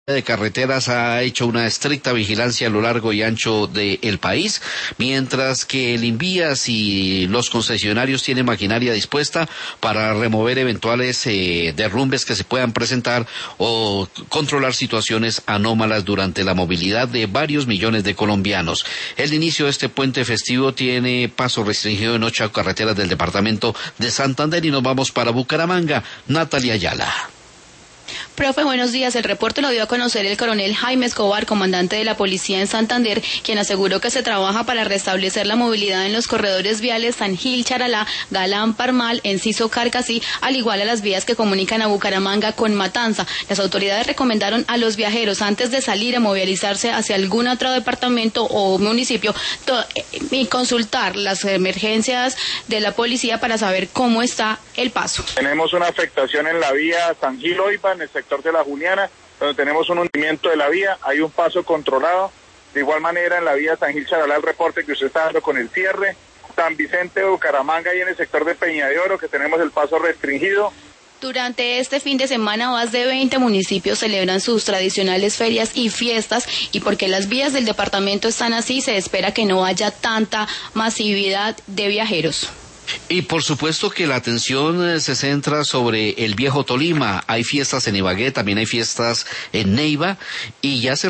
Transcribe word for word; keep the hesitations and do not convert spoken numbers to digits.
de Carreteras ha hecho una estricta vigilancia a lo largo y ancho del país, mientras que el Invías y los concesionarios tienen maquinaria dispuesta para remover eventuales eh, derrumbes que se puedan presentar o controlar situaciones anómalas durante la movilidad de varios millones de colombianos. El inicio de este puente festivo tiene paso restringido en ocho carreteras del departamento de Santander y nos vamos para Bucaramanga. Natalia Ayala. Profe, buenos días. El reporte lo dio a conocer el coronel Jaime Escobar, comandante de la policía en Santander, quien aseguró que se trabaja para restablecer la movilidad en los corredores viales San Gil, Charalá, Galán, Parmal, Enciso, Carcasí, al igual a las vías que comunican a Bucaramanga con Matanza. Las autoridades recomendaron a los viajeros, antes de salir a movilizarse hacia algún otro departamento o municipio, to- y consultar las emergencias de la policía para saber cómo está el paso. Tenemos una afectación en la vía San Gil Oiva, en el sector de la Juliana, donde tenemos un hundimiento de la vía, hay un paso controlado. De igual manera en la vía San Gil Charalá, el reporte que usted está dando con el cierre. San Vicente de Bucaramanga y en el sector de Peña de Oro, que tenemos el paso restringido. Durante este fin de semana, más de veinte municipios celebran sus tradicionales ferias y fiestas, y porque las vías del departamento están así, se espera que no haya tanta masividad de viajeros. Y por supuesto que la atención eh, se centra sobre el viejo Tolima. Hay fiestas en Ibagué, también hay fiestas en Neiva, y ya se